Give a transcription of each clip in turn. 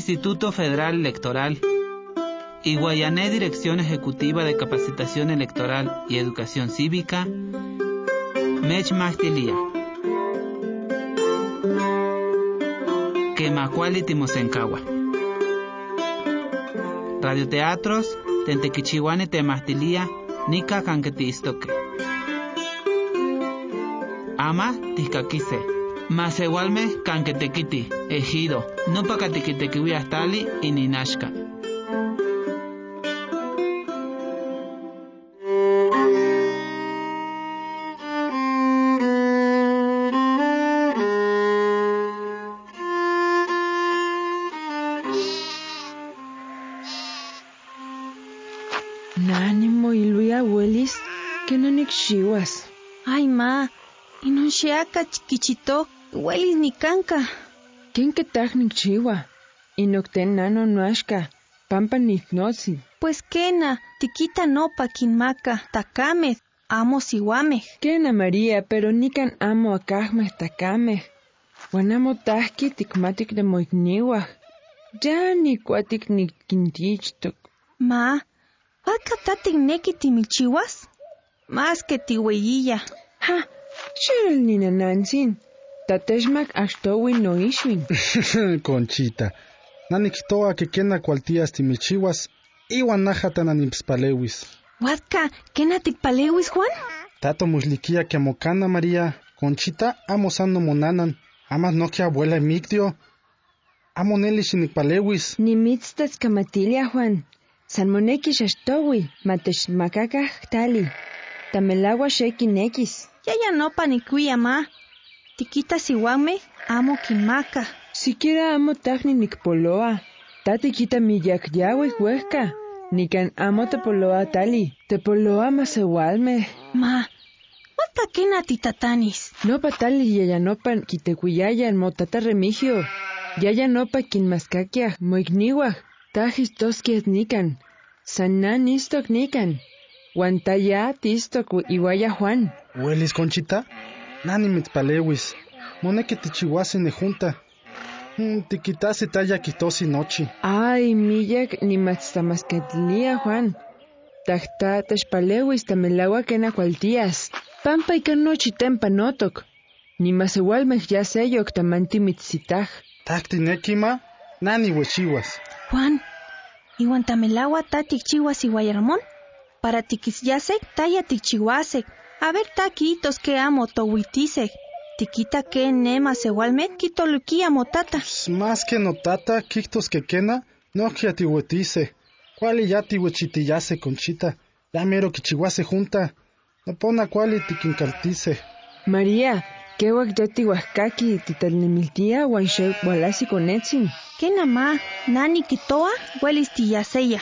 Instituto Federal Electoral. Iguayané Dirección Ejecutiva de Capacitación Electoral y Educación Cívica. Mech Magtilia. Quemacuali Timosencawa. Radioteatros, Tentequichihuane Temahtilia, Nika Canquetistoque. Ama Tiscaquise. Masewalme Canquetequiti, Ejido, Nupa Catiquitequiwi Astali y Ninashka. Nánimo y Luia Willis, que no nixiwas. Ay, ma, y no sheaka chiquichito, Willis ni canca. ¿Quién que taj nixiwa? Y nocten nano nuashka, pampa nitnozi. Pues quena, tiquita no pa quinmaca, tacame, amo siwame. Quena María, pero nican amo acajme tacame. Wanamo tajki tikmatik de moigniwa. Ya ni cuatik ni quintichtok. Ma, ¿Waka tatik neki timichiwas? Más que tihueyilla. Ha, Cheryl ni nanansin. Tateshmak ashtowi no ishwin. Conchita, naniktoa que kena cualtías timichiwas, iwan najatan animspalewis. Wadka, ¿kena tikpalewis, Juan? Tato musliquia que amocana María, Conchita, amo sano monanan, amas no que abuela emigdio. Amo neli shinikpalewis. Ni mitztes kamatilia, Juan. San moneki shashtowi, matesh makakaj tali. Tamelawa sheki nekis. Ya no panicuya, ma. Tiquita siwame, amo quinmaca. Siquiera amo tajni nikpoloa. Tati quita mi yakyawi huesca. Nikan amo tepoloa tali. Tepoloa masewalme. Ma, ¿waka kena titatanis? No patali yayanopa kitekuyayan motata remigio. Yayanopa kinmaskakia moigniwa. Tajis toskias nikan. Sanan istok nikan. Wantaya tistok iwaya Juan. Huelis, Conchita? Nani mitzpalewis. Moneki tichihuase ne junta. Tiquitasi talla quitosi nochi. Ay, miyak ni matztamasketlia, Juan. Tajta tashpalewis tamelawa kena cualtías. Pampa y nochi tempa notok. Ni masewalmej ya seyok tamanti mitzitaj. Takti nekima, nani huechiwas. Juan, iwan tamelawa tatik chihuas iguayaramón. Para tiquisyasek, taya tikchihuasek. A ver taquitos que amo tohuitisek. Tiquita que nema sewalmet quitoluquia motata. Más que notata, quictos que quena, no que atihuetise. Cuali ya tihuechitillase, Conchita. Ya mero quichihuase junta. No pona cuali tiquincaltise. María, que wakdoti huascaqui titalnemiltia huanche walasi conetzin. ¿Qué nama? Nani quitoa, huelis tillaseya.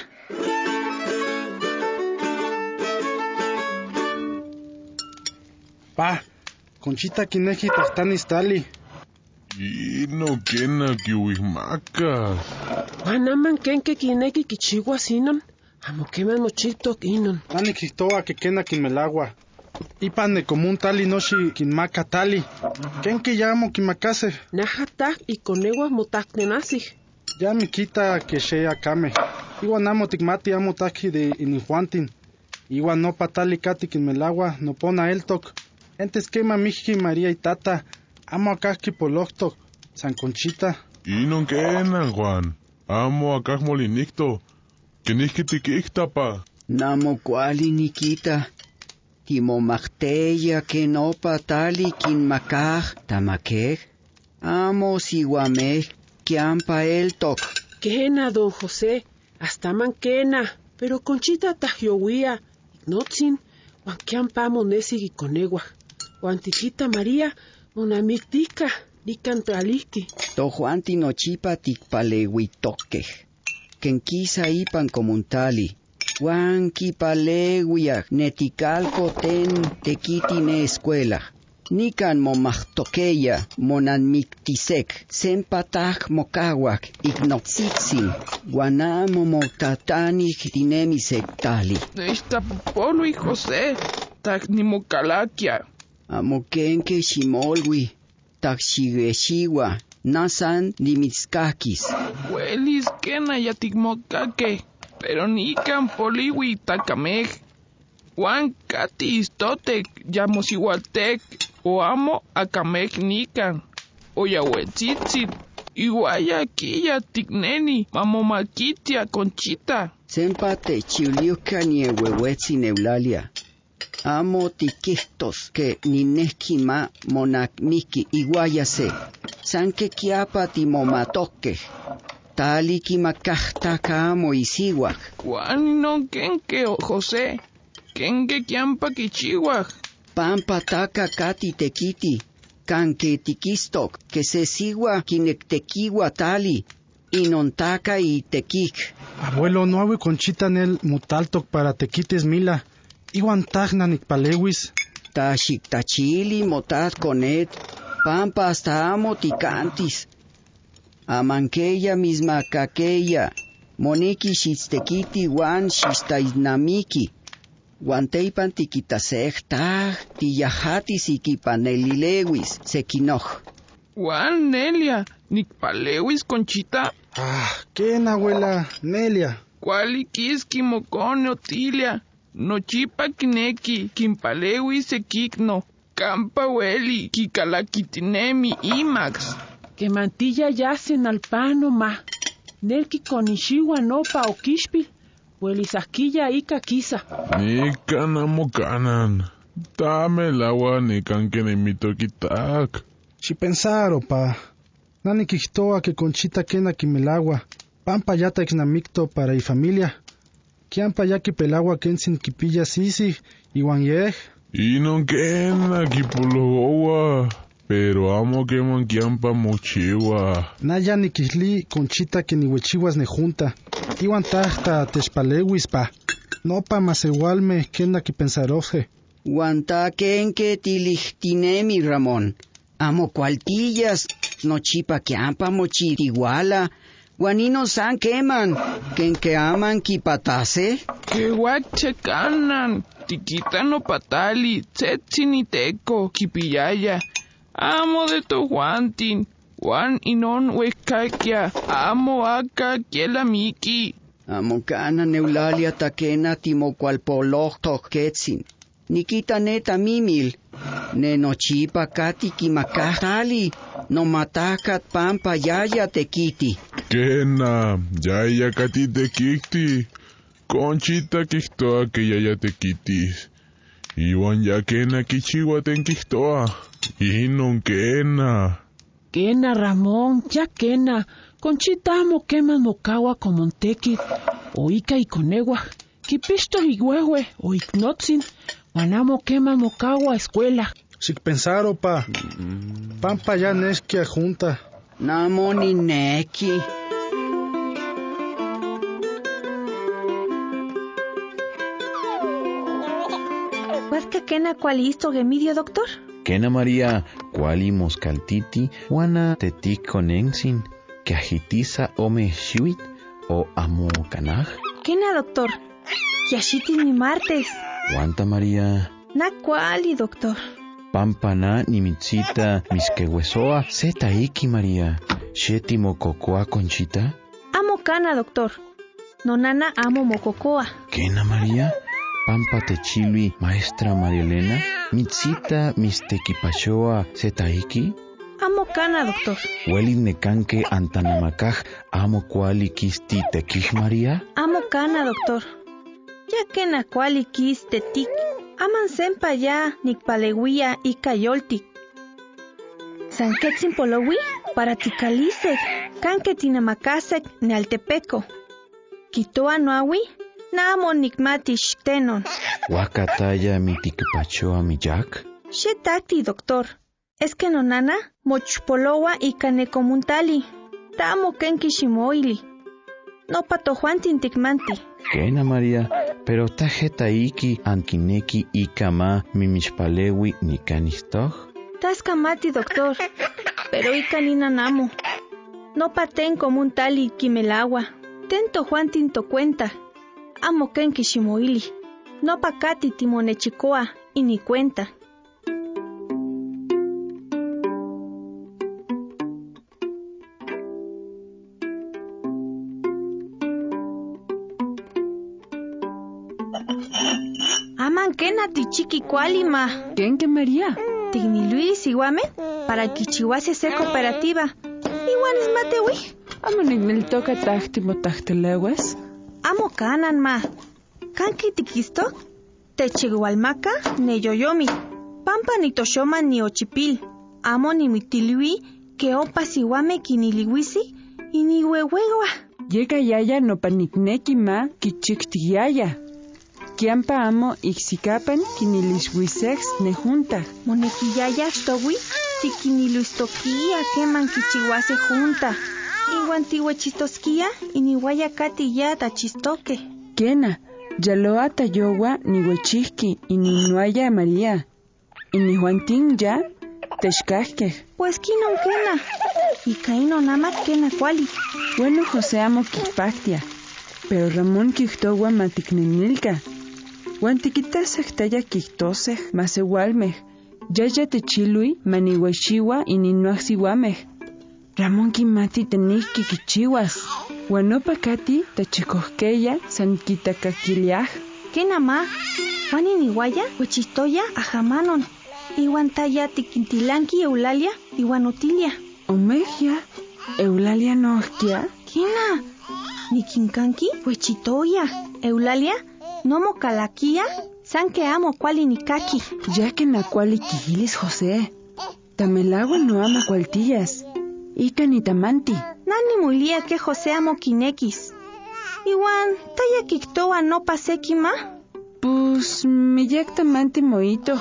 Pa, Conchita kineji tahtanis tali. No kena kiwihmaka. Manaman kenke kineki kichiwa sinon. Amo keman mochiktok inon. Nani kihtoa que kena kinmelagua. Ipan ne común tali noshi kinmaka tali. Kenke ya amo kinmakase. Najatak y coneguas motaknenasig. Ya me quita que shea kame. Iwan amo tikmati amo taki de inihuantin. Iwan no patali kati kinmelagua no pona eltok. Entes quema miji María y tata. Amo acá kipoloctok. San Conchita. Inon kena, Juan. Amo acá molinicto. Kenihkitikikta. Namo kuali nikita. Timomacteya que no patali kinmakaj tamakej. Amo siwamej kiampa eltok. Kena, don José. Hasta manquena. Pero Conchita tajiohuía. Ignotzin. Juan kiampa monesig y conegua. Juan tiquita María. Monamictica. Nicantraliki. To Juan tinochipa tikpalewitokej. Kenkisa ipan comuntali. Juan kipalewiak neticalco ten tequiti ne escuela. Nican momachtokeya monanmictisek. Sempataj mokawak ignotzitsin. Guanamo motatanich dinemisek tali. Esta Polo y José. Tak nimocalaquia. Amokenke shimolwi. Tak shigeshiwa. Nasan dimitzkakis. Huelis kena yatikmokake, pero nikan poliwi takamej. Juan kati istotek yamosihualtek, o amo akamej nikan. O yahuetzitzit, iguaya kiya tikneni mamomakitia Conchita. Sempa techiuliuka niehuehuetzin Eulalia. Amo tikihtos que ninehki ma monakmiki iguaya se. Sanke kiapa timomatoke. Tali kimakajtaka amo isiwak. Juan non kenke o José. Kenke kiampa kichiwak. Pampa taka kati tekiti. Kanke tikistok que se siwa kinektekiwa tali. Inontaka y tekik. Abuelo, no hago Conchita nel mutaltok para tequites mila. Iwan tagna nikpalewis. Tashiktachili motat conet. Pampa hasta amo ticantis. Amankeya misma kakeya. Moniki xistekiti wan xistaisnamiki. Guanteipan tiquitasectag, tiyahatis ikipanelilewis, sequinoj. Juan Nelia, nikpalewis Conchita. ¿Quién, abuela? Nelia. Kuali kiski mokone Otilia. Nochipa kineki, kimpalewis sekikno. Kampa weli, kikalakitinemi imax. Que mantilla yacen al pano ma. Nelki konishiwa nopa okishpi. Huelisaquilla ika kisa. Nikan amo kanan. Dame el agua nikan que nemito kitak. Si pensaro, pa. Nani kihtoa que Conchita kena kimelagua. Pampa yata exnamicto para y familia. Kiampa ya kipelagua kensin kipilla sisi, iwan yej. Y no kena kipologowa. Pero amo que manquiampa mochiwa. Naya nikihli Conchita que ni huechiwas ne junta. Iwan tahta techpalewis pa. No pa mas igualme kena kipensaroje. Guanta kenke tilihtinemi Ramón. Amo cualtillas. Nochipa kiampa mochiriguala. Guanino san keman. Kenke aman kipatase. Que guachekanan. Tikita no patali. Tsetsiniteko kipiyaya. Amo de to Juantin. Juan inon huescaquia. Amo acá kiela miki. Amo kana Neulalia takena timocualpolohtok ketsin. Nikita neta mimil. Ne nochipa kati kimakatali. No matakat pampa yaya tekiti. Kena, yaya kati te kikti. Conchita kihtoa que yaya te kitis. Iwan ya kena kichiwa ten kihtoa. Inon kena. Kena Ramón, ya kena. Conchita amo queman mocawa como montequi. Oika y conegua. Kipisto higuehue o iknotzin. Guanamo queman mocawa escuela. Si pensaro, pa. Pampa ya neskia junta. Namo ni neki. ¿Huasca kena cualisto gemidio, doctor? Kena María, cuali moscaltiti, wana tetik conensin, que agitiza ome shuit o amo canaj. Kena, doctor. Yashitis ni martes. Guanta María. Na cuali, doctor. Pampana ni mitzita misquehuesoa, seta iki María. Sheti mococoa Conchita. Amo cana, doctor. Nonana amo mococoa. Kena María. Pampa techilui maestra María Elena. Mitzita mistequipachoa setaiki. Amo cana, doctor. Huelin necanque antanamacaj amo cuali kisti tequij María. Amo cana, doctor. Ya que na cuali kis tetik. Aman sempa ya nikpaleguia y cayoltik. Sanquetzin polowi para tikalisek. Canque tinamakasek nealtepeco. Kitoa noawi. Na amo nikmati tenon. Wakataya mitiquipachoa mi jack. Shetakti, doctor. Es que nonana mochpolowa y canecomuntali. Tamo kenki shimoili. No patojuantin tikmanti. Kena María, pero tajeta iki ankineki ikama mimishpalewi nikanistoj. Taskamati, doctor. Pero ikanina namo. No paten comuntali kimelagua. Tento juantin to cuenta. Amo kenki shimoili. No pakati timonechicoa y ni cuenta. Aman kena tichiki kualima. ¿Quién que María? Tigni Luis iguame para kichiwase se cooperativa. Igual es matewi. Amo nel toca tachtimo tachtelegues. Amo kanan ma. Kanki tikisto? Techigualmaca ne yoyomi. Pampa ni toshoma ni ochipil. Amo ni mitilui que opa siwame kiniliwisi y ni huehuegua. Llega yaya no panikneki ma kichiktiaya. Kiampa amo ixikapan kiniliswisex ne junta. Monekiyaya towi tikiniluistokia keman kichiwase junta. Inguantiwe chistoskia y ni guayacati ya tachistoque. Kena, yaloa tayowa ni huechihki y ni nuaya María. Y ni Juantín ya techkajke. Pues kinon kena. Y kaino nama kena kuali. Bueno, José amo kikpaktia. Pero Ramón kiktowa matiknenilka. Juan tikitasek taya kiktosek masewalmej. Yaya techilui manihuaxiwa y ni nuaxiwamej. Ramón kimati tenihki kichiwas. Guanopa kati tachikohkeya san kitakakiliaj. Kena ma. Juan iniguaya huechistoya ajamanon. Iwan taya tikintilanki Eulalia iwan Utilia. Omejia, Eulalia no ohkia. Kena. Nikinkanki huechitoya. Eulalia no mokalakia san que amo kuali nikaki. Ya que na kuali kihilis José. Tamelagua no ama cualtillas. Ika ni tamanti. Nani mulia que José amo kinekis. Iwan taya kiktoa no paseki ma. Pues miyak tamanti moito.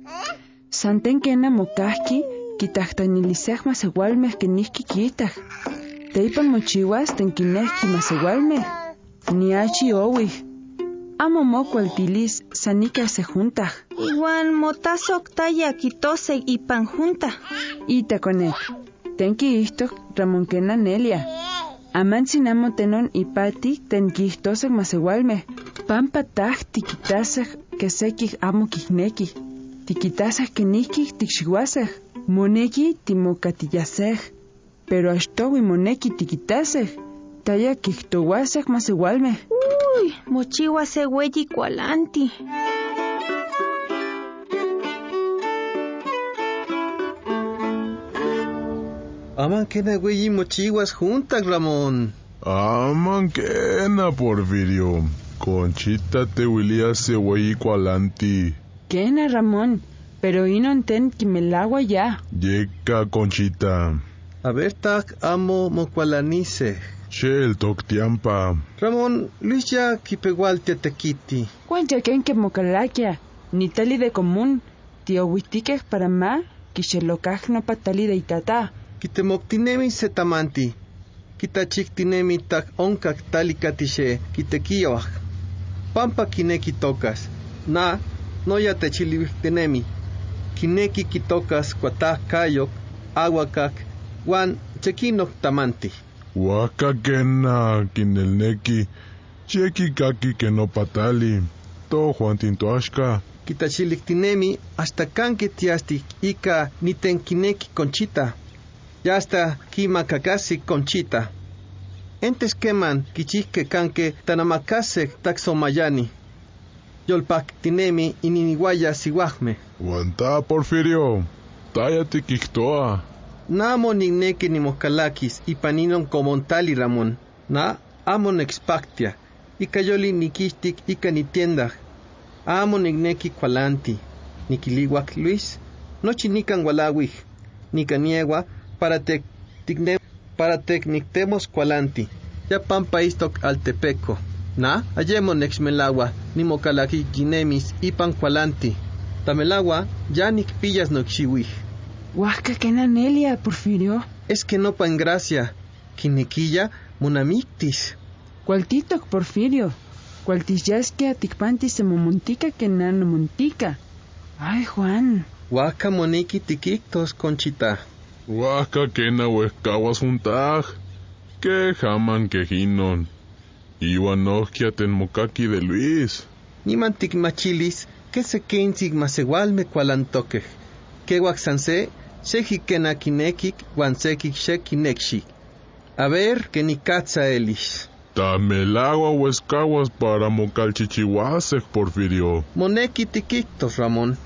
Santen kena mokahki kitahtaniliseх masewalmeh kenihki kitaj. Teipan mochiwas tenkinehki masewalmeh. Niachi owih. Amo mokualtilis sanika se juntaj. Iwan motasok taya kitosek ipan junta. Ita konek. Tenki ihtok Ramón kena Nelia. Amantzin amo tenon ipati tenkihtosek masewalmeh. Pampa taj tikitasek kesekih amo kihnekih. Tikitasek kenihkih tikxiuasek. Moneki timokatiyasek. Pero ashtowi moneki tikitasek. Taya kihtowasek masewalmeh. Uy, mochiwa se hueyi kualanti. Aman kena hueyi mochiwas juntas, Ramón. Aman kena, Porfirio. Conchita te huilia se hueyi kualanti. Kena, Ramón. Pero inon ten kimelagua ya. Yeka, Conchita. A ver, tak amo mokualanice. Shel toktiampa. Ramón, Luis ya kipegual tetequiti. Juan ya ken que mocalaquia. Ni tali de común. Tío huitikej para ma. Kishelokaj no patali de itata. Kitemoktinemi setamanti. Kitachiktinemi tak onkak tali katishe kitekiyoaj. Pampa kineki tokas. Na, no ya techiliwiktinemi. Kineki kitokas kuataj kayok, aguakak, wan chekinok tamanti. Waka kena kinelneki. Cheki kaki keno patali. To Juantin toashka. Kitachiliktinemi hasta kanki tiasti ika nitenkineki Conchita. Ya hasta kimakakasi Conchita. Entes keman kichihke kanke tanamakase taksomayani. Yolpaktinemi ininiwaya siwahme. Wanta, Porfirio. Taya tikiktoa. Namo nigneki ni mokalakis ipaninon komontali Ramón. Na amo nexpactia. Ika yoli nikistik ika nitiendag. Amo nigneki kualanti. Nikiliwak Luis. Nochi nikan walawih. Nikaniegua para tecnictemos kualanti. Ya pampa istok altepeco. Na ayemo nexmelagua ni mokalaki ginemis ipan kualanti. Tamelagua ya nikpillas noxiwih. Huasca kena Nelia, Porfirio. Es que no pa en gracia. Kinequilla monamictis. Cualtitok, Porfirio. Cualtillasque atikpanti se momontica que nano montica. Ay, Juan. Huaca moniki tikiktos, Conchita. Huaca kena huescawas juntaj. Que jaman quejinon. Iwan ohkia tenmokaki de Luis. Niman tikmachilis que se kensig masewalme kualantoque. Que huaxanse Shejikena kinekik wan sekik shekinekshik. A ver que ni katsa elish. Tamelagua huescaguas para mocalchichihuasec, Porfirio. Moneki tiquictos, Ramón.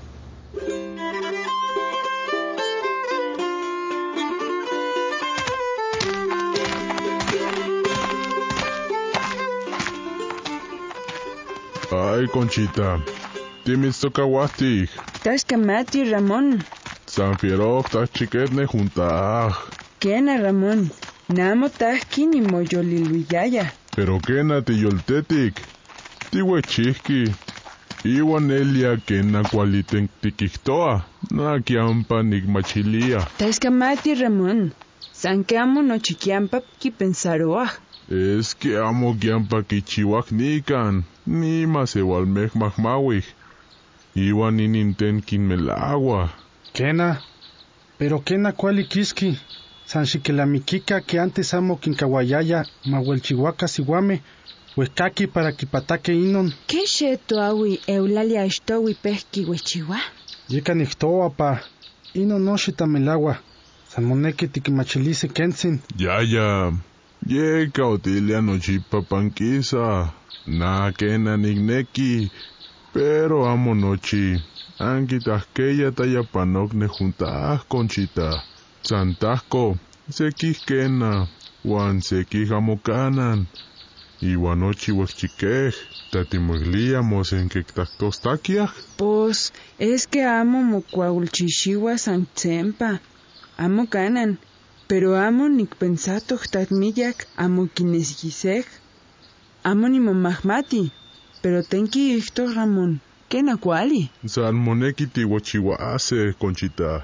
Ay, Conchita, timitztocahuastic. Tascamati, Ramón. San Fieroj chiquetne juntaj. Kena, Ramón. Namo tahki ni moyoliluyaya. Pero kena tiyoltetic. Tihuechihki. Iwan elia kena kualiten tikihtoa. Na kiampa nigmachilia. Tascamati, Ramón. San que amo no chiquiampa ki pensaroa. Es que amo kiampa kichiwak nikan. Ni mas ewalmej mahmawih. Iwan ininten kinmelagua. Kena, pero kena kuali kiski. San xiquelamikika que antes amo kinkawayaya mahuelchihuaca sihuame, huescaqui para kipataque inon. ¿Qué sheto awi eulalia estowi pesqui huechiwa? Yeka nihtoa pa, inon no xitamelagua. San moneki tikimachilice kensin. Ya. Yeka otilia nochipa panquisa. Na kena nigneki. Pero amo nochi. Anquitahqueya tayapanok nejuntaj, Conchita. Santasco, sekih kena, wan sekih amokanan. Iwan ochi huexchiquej, tatimogliamos en kektaktostakiaj. Pues, es que amo mocuaulchishiwa san tsempa. Amo kanan, pero amo nikpensato tatmiyak amo kinesgisej. Amo ni momahmati, pero tenki ihto Ramón. Kena kuali. San moneki tihuachihuase, Conchita.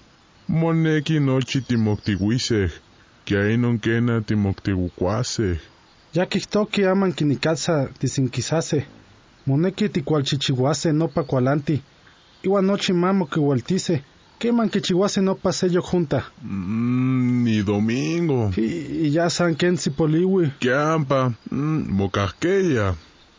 Moneki nochi timoktihuisej, que ainon kena timoktihucuasej. Ya kihtoki aman kinikatsa tisinquisase. Moneki tikualchichihuase nopa kualanti. Iwan nochi mamo kihualtise. Keman kichihuase nopa sello junta. Ni domingo. Y ya san kensi poliwi. Kiampa, mocahqueya.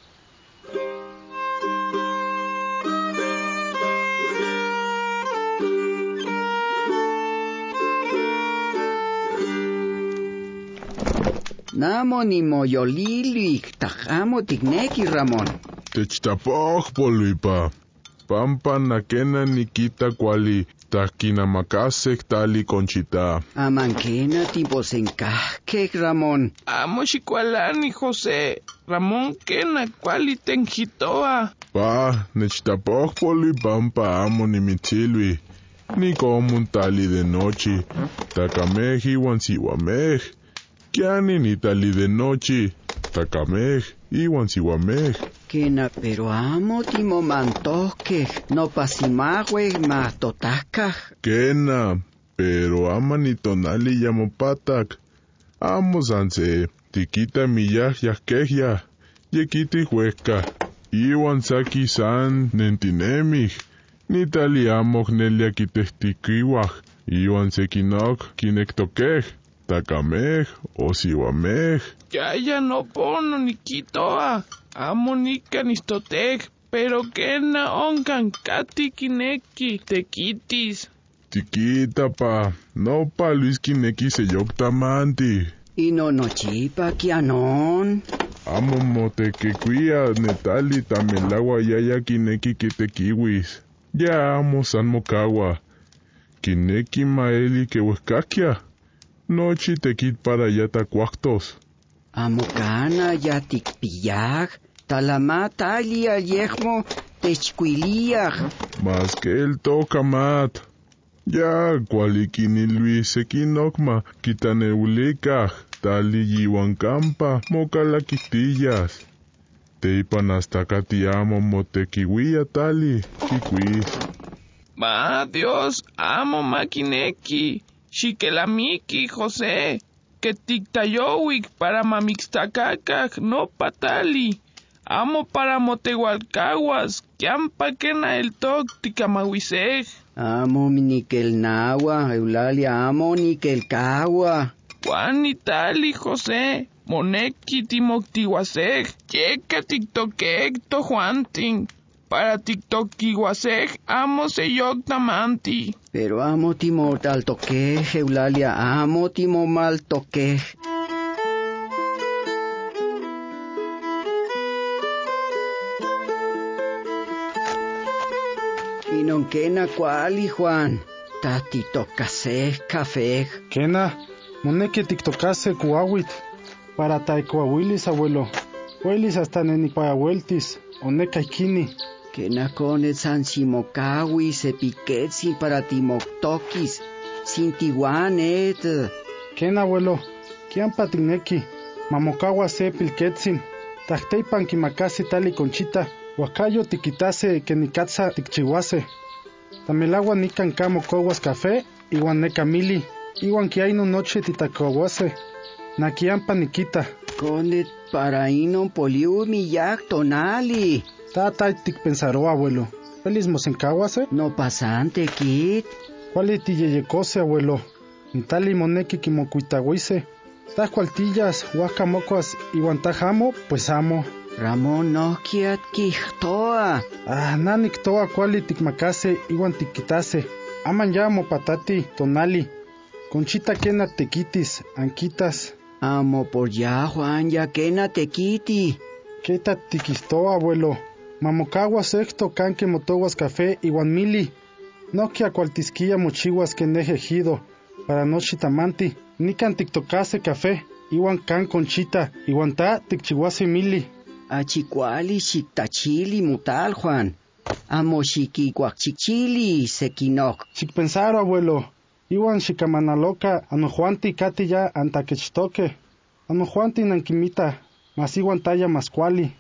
Namo ni moyolilik, tajamo tigneki, Ramón. Techtapoj, Polvipa. Pampa nakena nikita kuali tahkinamakasek tali, Conchita. Amankena tiposenkahkek, Ramón. Amo xicualani, José. Ramón kena kuali tenjitoa. Pa, nechtapoj, Polvipampa amo nimitzilui. Ni komun tali de nochi. Takamej iwan siwamej. Kiani ni tali de nochi, takamej, iwan siwamej. Kena, pero amo timomantohkej, no pasimahue mahtotascaj. Kena, pero ama ni tonali yamopatak. Amo sanse, tikita miyaj yahkejya, yekiti huesca. Iwan saki san nentinemij, ni tali amok nelia kitehtikiwaj, iwan sekinok kinektokej. Takamej o siwamej. Ya no pono ni kitoa. Amo nika nistotej, pero kena onkan kati kineki tekitis. Tikita pa, no pa Luis kineki seyoktamanti. Y no nochipa kianon. Amo motekekuia netali tamelagua yaya kineki kitekiwis. Ya amo san mokawa. Kineki maeli que huescaquia. Nochi tekit para yatacuactos. Amokana yatikpiyaj, talamatali alyejmo techkuiliaj. Mas que el toca mat. Ya cualiquini Luis sequinocma quitaneulicaj, tali yihuancampa mocalaquitillas. Teipan hasta catiamo motequihuia tali, quiquis. Ma Dios, amo maquineki. Xiquelamiki, José, que tictayowik para mamixtacacaj, no patali. Amo para motehualcaguas, quiampa quena el toc ticamahuisej. Amo nikel nawa, Eulalia, amo nikel kawa. Juan y tali, José, moneki timoctihuasej, yeca tictoquecto Juantin. Para tiktokihuasej, amo seyoktamanti. Pero amo timo tal toquej, Eulalia, amo timo mal toquej. Inon kena kuali, Juan. Tati tocase café. Kena, moneke tiktokase kuawit. Para taikuawilis, abuelo. Huelis hasta nenipayahueltis, oneka ikini. Kena konet san simokawi se piquetsin para timoktokis. Sin tiguanet. Kena, abuelo. Kian patineki. Mamokawa se pilquetsin. Tahteipan kimakasi tali conchita. Huacayo tiquitase que nikatsa tikchihuase. Tamelagua nikan kamo kowas café, iwan neka mili. Iwan kiaino noche titakohuase. Nakiampa nikita. Konet para inon poliu miyak tonali. Tata tikpensaro, abuelo. ¿Feliz mosenkawase? No pasante, kit. ¿Cuál tiyeyekose, abuelo? Nitali moneki kimokuitahuise. Tacualtillas, huacamocuas, iwan tajamo, pues amo. Ramón no kiat kihtoa. Naniktoa kuali tikmakase, iwan tikitase. Aman llamo patati, tonali. Conchita kena tequitis, anquitas. Amo por ya, Juan, ya kena tequiti. Keta tikistoa, abuelo. Mamokawa sexto canque motoguas café, iwan mili. No kia cualtisquilla mochihuas que nejejido. Para noche tamanti. Nikan tiktokase café, iwan can conchita, iwan ta tikchihuase mili. Achicuali xiktachili mutal, Juan. Amo xikicuacchichili sequinok. Xikpensaro, abuelo. Iwan xikamanaloca anojuanti kati ya antakechtoque. Anojuanti nankimita, mas iwan taya mascuali.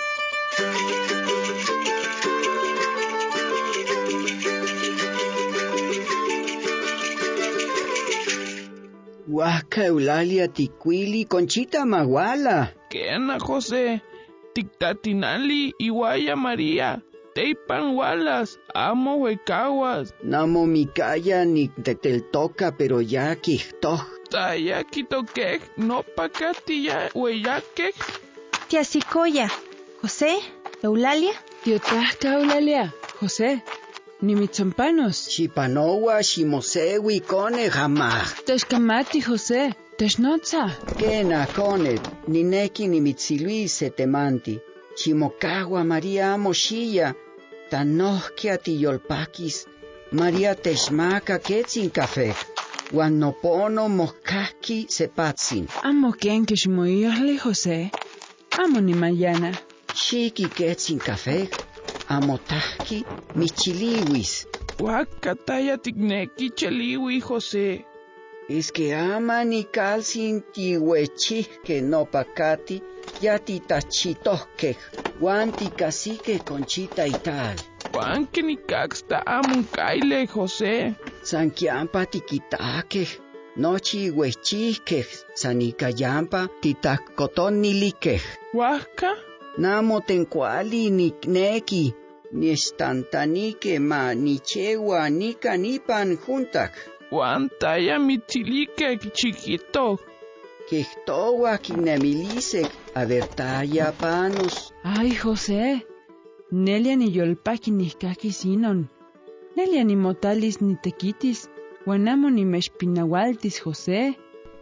Huaca Eulalia ticuili Conchita maguala. Kena, José. Tictatinali Iguaya María. Teipan walas. Amo huecaguas. Namo mikaya ni teteltoca, pero ya quihtoc. Taya quitoquej. No pacati ya hueyaquej. Tía Sicoya. José, Eulalia. Tiotajca, Eulalia. José. Nimitzompanos. Xipanowa ximosewi kone jamaj. Texkamati, José. Texnotza. Kena kone, nineki nimitzilui setemanti. Ximokawa María moshilla. Tanohkia tiyolpakis. María texmaka ketsin café. Guanopono mokaki sepatsin. Amo ken kishmoyahli, José. Amo ni mañana. Shiki ketsin café. Amotahki michiliwis. Huacataya ticnequi cheliwi, José. Es que ama ni calcin tihuechi que no pacati, ya titachitoque, guanti cacique Conchita y tal. Juan que ni caxta amun caile, José. Sanquiampa tiquitaque, nochi huechique, sanicayampa titacotoniliche. Huaca. Namo tencuali ni neki, ni estantanique ma ni chewa ni canipan juntac. Juan taya mitzilique chiquito. Quihtowa kinemilisec, avertaya panos. Ay, José. Nelia ni yolpaki ni kakisinon. Nelia ni motalis ni tequitis. Guanamo ni mechpinahualtis, José.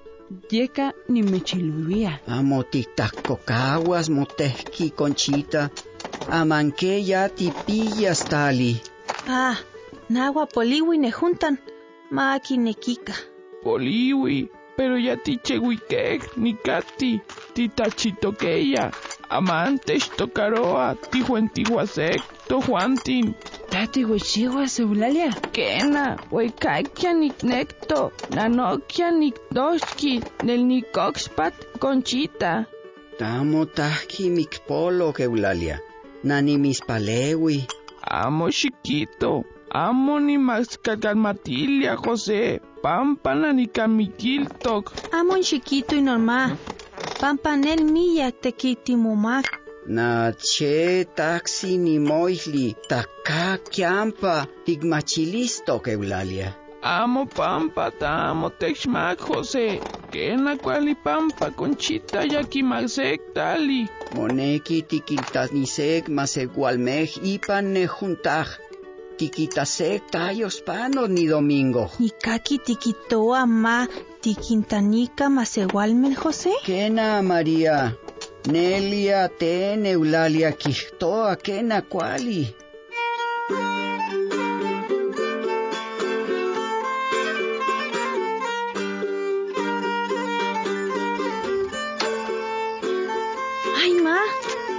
Yeka ni mechiluia. Amo titacocaguas motehki, Conchita. Amanque ya tipillas tali. Nagua poliwi ne juntan. Maki nequica. Poliwi, pero ya tichehuiquej ni cati. Titachitoqueya. Amantes tocaroa. Tijuentihuasec. Tojuantin. Tati huechihuas, Eulalia. Kena, huecaquia nicnecto. Nanoquia nicdoski. Nel nicoxpat, Conchita. Tamo tahki micpolo, Eulalia. Nani mispalewi. Amo chiquito. Amo ni mascacalmatilia, José. Pampana ni camiquiltoc. Amo chiquito y normal. Pampanel milla tequitimumac. Na che taxi ni moihli. Taka kiampa tigmachilisto, Eulalia. Amo pampa, tamo texmac, José. Kena cuali pampa, Conchita yaquimaxec tali. Moneki tiquiltasnisec masegualmej ipan ne juntaj. Tiquitasec tayos panos ni domingo. Ni kaki tiquitoa ma tiquintanica masegualmen, José. Kena María. Nelia ten Eulalia quihtoa kena cuali.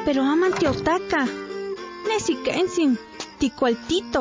pero aman teotaka. Nesikensim, ticualtito.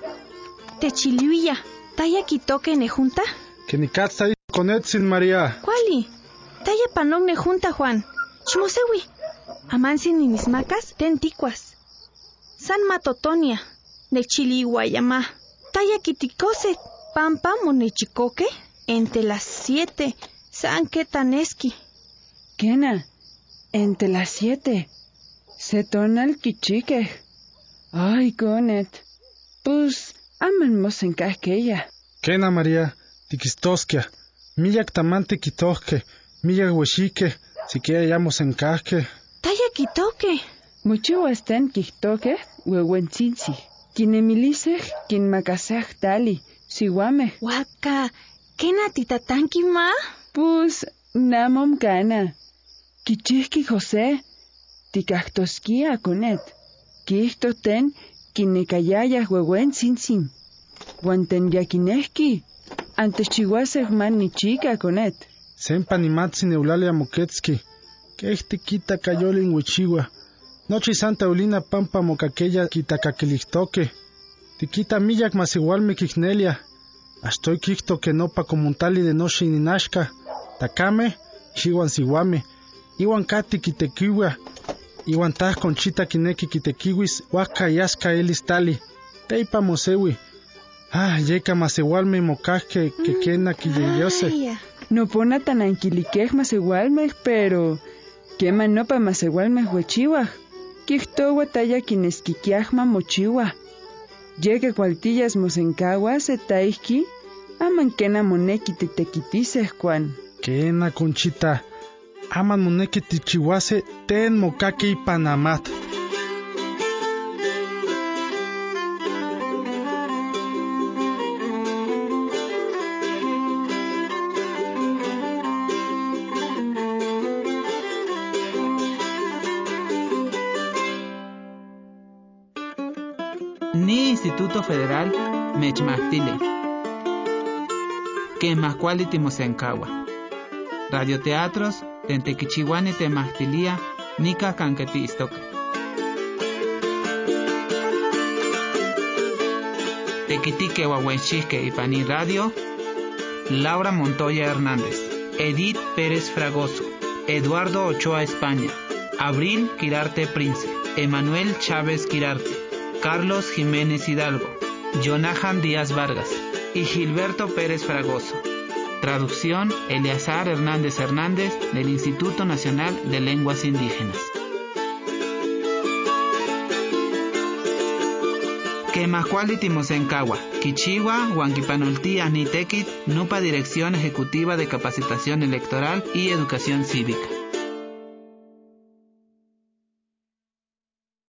Techiliuya, taya quitoque ne junta. Que ni catsa con Edsin María. ¿Cuali? Taya panong ne junta, Juan. Chmosewi. Amansin ni mis macas, ten ticuas. San Matotonia, ne chilihuayama. Taya quiticose, pampa monechicoque, entre las 7. San Quetaneski. Kena, entre las 7. Se tonal kichique. Ay, Gonet. Pues, amanmos en casqueya. Kena María, tiquistosquia. Millac tamante quitoque, millac huexique, si queramos en casque. Taya quitoque. Mucho están quitoque, huehuenzinzi. Quinemilice, quien macasaj tali, sihuame. Waka, kena titatanki ma? Pues, namom cana. Kichihki José, ticachtosquia conet. Quihto ten, quinecayaya huehuen sin. Guanten yaquineski, antes chihuasej man ni chica conet. Sempa ni matsin eulalia moquetski, que quita cayolin huichigua. Noche Santa Eulina pampa mocaqueya quitacaquilihtoque. Tiquita millac mas igual me quignelia. Astoy quihto que no pa comuntali de noche ni nashka. Takame, chihuan siguame. Iwan kati quitequiwa. Iwan taj conchita quineki quitequiwis, waka yaska elis tali. Teipa mosewi. Yeca mas igual me mocasque que quena quilleyose. No pona tan anquiliquej mas igual me, pero quema no pa mas igual me huechiwa. Quihtowa taya quinesquiquiajma mochiwa. Llegue cualtillas mosencagua se taiki, aman quena moneki titequitisej Juan. Quena conchita. Aman moneki tichihuase ten mocaque y panamat. Ni Instituto Federal Mechmachtile. Que más cualitimos en Cagua. Radioteatros Tentequichihuani Temachtilia Nica Canqueti Istoque. Tequitique Huahuenchique y Pani Radio. Laura Montoya Hernández. Edith Pérez Fragoso. Eduardo Ochoa España. Abril Quirarte Prince. Emanuel Chávez Quirarte. Carlos Jiménez Hidalgo. Jonahan Díaz Vargas y Gilberto Pérez Fragoso. Traducción Eleazar Hernández Hernández del Instituto Nacional de Lenguas Indígenas. Quemacuali Timosencagua, Quichigua, Huanquipanultí Anitequit, Nupa Dirección Ejecutiva de Capacitación Electoral y Educación Cívica.